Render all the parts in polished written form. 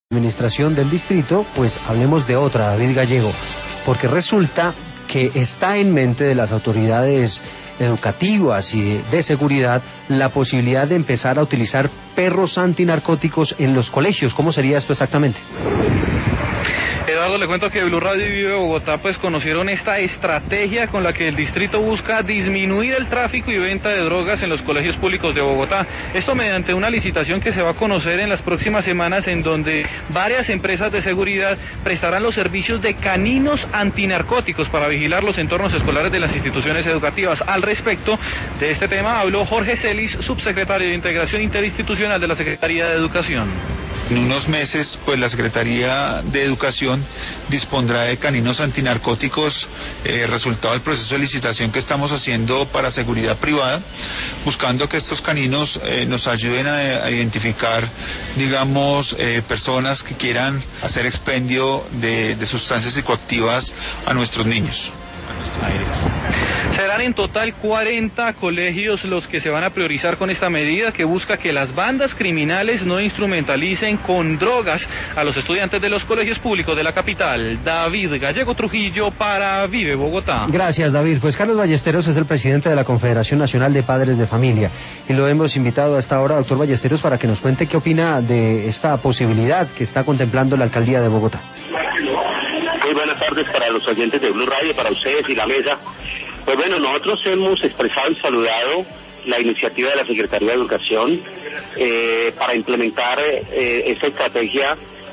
Administración del distrito, pues hablemos de otra, David Gallego, porque resulta que está en mente de las autoridades educativas y de seguridad la posibilidad de empezar a utilizar perros antinarcóticos en los colegios. ¿Cómo sería esto exactamente? Eduardo, le cuento que Blue Radio y Vive Bogotá pues conocieron esta estrategia con la que el distrito busca disminuir el tráfico y venta de drogas en los colegios públicos de Bogotá. Esto mediante una licitación que se va a conocer en las próximas semanas, en donde varias empresas de seguridad prestarán los servicios de caninos antinarcóticos para vigilar los entornos escolares de las instituciones educativas. Al respecto de este tema habló Jorge Celis, subsecretario de Integración Interinstitucional de la Secretaría de Educación. En unos meses, pues la Secretaría de Educación dispondrá de caninos antinarcóticos, resultado del proceso de licitación que estamos haciendo para seguridad privada, buscando que estos caninos nos ayuden a identificar, digamos, personas que quieran hacer expendio de sustancias psicoactivas a nuestros niños. Serán en total 40 colegios los que se van a priorizar con esta medida, que busca que las bandas criminales no instrumentalicen con drogas a los estudiantes de los colegios públicos de la capital. David Gallego Trujillo para Vive Bogotá. Gracias, David. Pues Carlos Ballesteros es el presidente de la Confederación Nacional de Padres de Familia y lo hemos invitado a esta hora, doctor Ballesteros, para que nos cuente qué opina de esta posibilidad que está contemplando la alcaldía de Bogotá. Muy buenas tardes para los oyentes de Blue Radio, para ustedes y la mesa. Pues bueno, nosotros hemos expresado y saludado la iniciativa de la Secretaría de Educación para implementar esta estrategia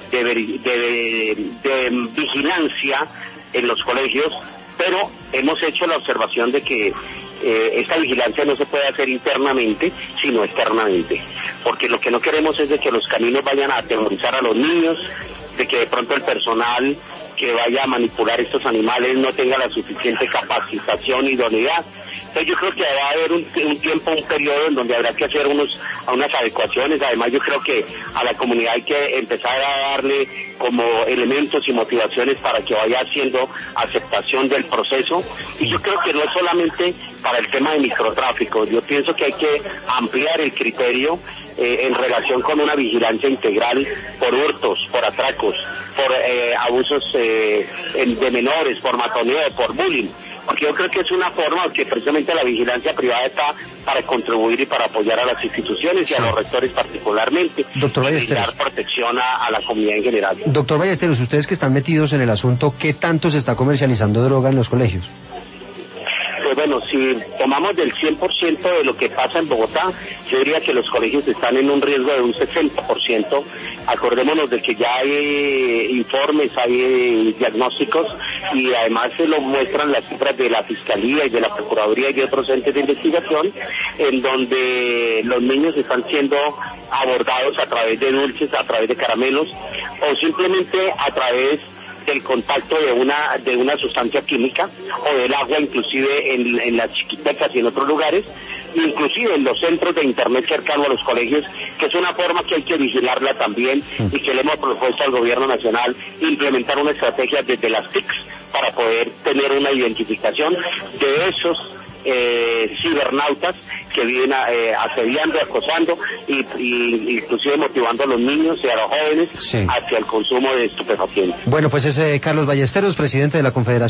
de vigilancia en los colegios, pero hemos hecho la observación de que esta vigilancia no se puede hacer internamente, sino externamente, porque lo que no queremos es de que los caninos vayan a atemorizar a los niños, de que de pronto el personal que vaya a manipular estos animales no tenga la suficiente capacitación y idoneidad. Entonces yo creo que va a haber un tiempo, un periodo en donde habrá que hacer unas adecuaciones. Además yo creo que a la comunidad hay que empezar a darle como elementos y motivaciones para que vaya haciendo aceptación del proceso. Y yo creo que no es solamente para el tema de microtráfico, yo pienso que hay que ampliar el criterio en relación con una vigilancia integral por hurtos, por atracos, por abusos de menores, por matoneo, por bullying, porque yo creo que es una forma que precisamente la vigilancia privada está para contribuir y para apoyar a las instituciones y a los rectores particularmente, doctor Ballesteros, y dar protección a la comunidad en general. Doctor Ballesteros, ustedes que están metidos en el asunto, ¿qué tanto se está comercializando droga en los colegios? Pues bueno, si tomamos del 100% de lo que pasa en Bogotá, yo diría que los colegios están en un riesgo de un 60%. Acordémonos de que ya hay informes, hay diagnósticos y además se lo muestran las cifras de la Fiscalía y de la Procuraduría y de otros entes de investigación, en donde los niños están siendo abordados a través de dulces, a través de caramelos o simplemente a través del contacto de una sustancia química o del agua, inclusive en las chiquitecas y en otros lugares, inclusive en los centros de internet cercanos a los colegios, que es una forma que hay que vigilarla también y que le hemos propuesto al gobierno nacional implementar una estrategia desde las TICs para poder tener una identificación de esos cibernautas que vienen asediando, acosando y inclusive motivando a los niños y a los jóvenes hacia el consumo de estupefacientes. Bueno, pues es Carlos Ballesteros, presidente de la Confederación